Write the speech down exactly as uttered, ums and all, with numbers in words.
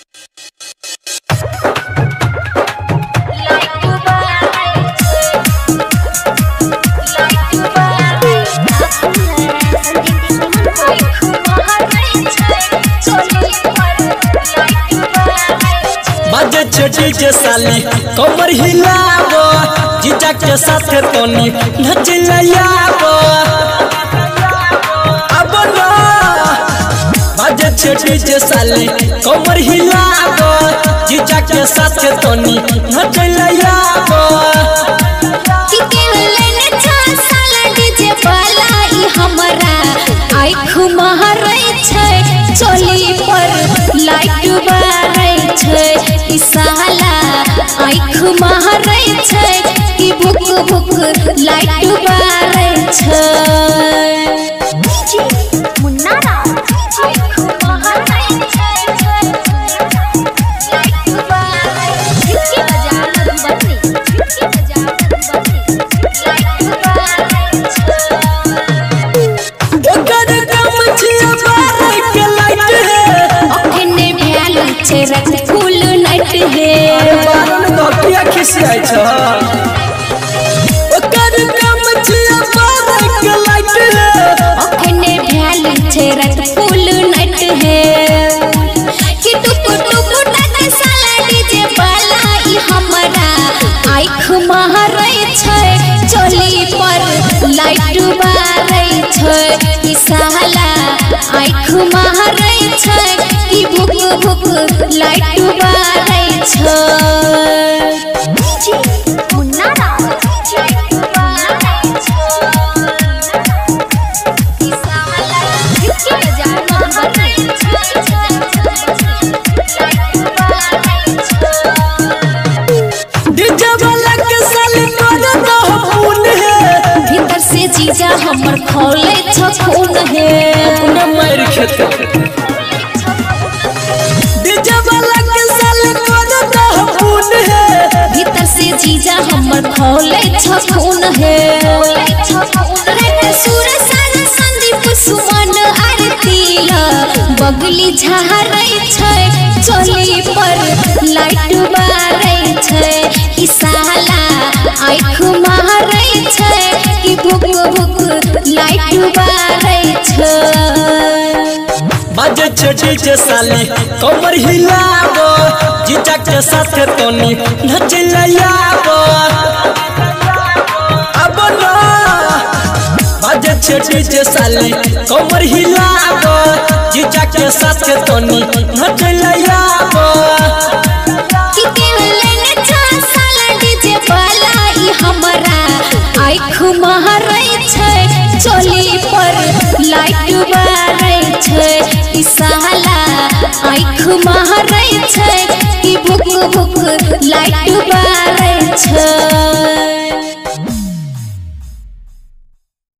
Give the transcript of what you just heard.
छोटी के साली कमर हिलाबो जीजा के साथ तोनी नच लयाबो अब ना बाजे छोटी के साली कमर हिलाबो जीजा के साथ तोनी नच लयाबो कि केवल नचा साला डीजे वाला ई हमरा आँख महरै छै चोली पर लाइट बारै छै ई साला आँख महरै छै कि भुक भुक लाइट बारै छै मुन्ना आँख महरै छै लाइट बारै इसके बजा बन्नी इसके बजा बन्नी लाइट बारै छै ओकर काम छिया बारै के लाइट है अखने भ्याल छै रत फूल नाइट है बारन नोकिया खिसियाइ छ ओकर काम छिया बारै के लाइट है अखने भ्याल छै रत फूल नाइट है कि टुक टुक टक साला डीजे वाला ई हमरा आँख महरै छै चोली पर लाइट बारै छै ई साला आँख महरै छै कि भुक भुक लाइट बारै छै मुन्ना लाइट बारै छै ई साला इसके बजा बन्नी लाइट बारै छै डीजे वाला के साली कर दो खून है भीतर से जीजा हमर खोले छ खून है अपने मार खेते डीजे वाला के साली कर दो खून है भीतर से जीजा हमर खोले छ खून है सूर सारा संदीप सुमन आरती बगली झहरै छै चोली पर लाइट बारै छै ई साला आँख महरै छै कि भुक भुक लाइट बारै छै बाजे छोटी के साली कमर हिलाबो जीजा के साथ तोनी नच लयाबो अब ना बाजे छोटी के साली कमर हिलाबो जीजा के साथ तोनी नच लयाबो कि केवल नचा साला डीजे वाला ई हमरा आँख महरै छै चोली पर लाइट बारै छै ई साला आँख महरै छै कि भुक भुक लाइट